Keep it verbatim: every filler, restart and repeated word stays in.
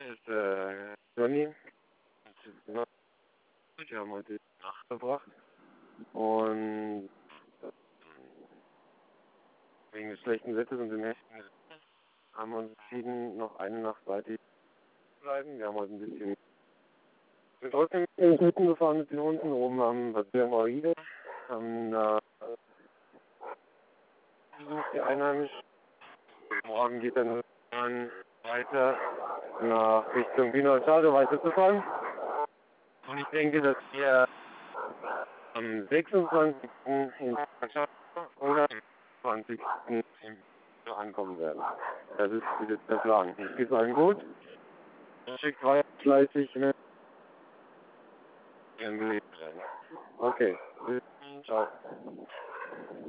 ist äh, Johnny. Wir haben heute Nacht verbracht und wegen des schlechten Wetters und dem Nächten haben wir uns entschieden, noch eine Nacht weiter zu bleiben. Wir haben heute ein bisschen, sind trotzdem in den Hütten gefahren mit den Hunden, oben am Bazir Maride, haben da besucht die Einheimischen. Morgen geht dann weiter nach Richtung Wiener Stadion weiterzufahren. Und ich denke, dass wir am sechsundzwanzigsten in Stadt oder am zwanzigsten im ankommen werden. Das ist jetzt der Plan. Ich gehe allen gut. Schickt weiter fleißig mit. Okay. Ciao.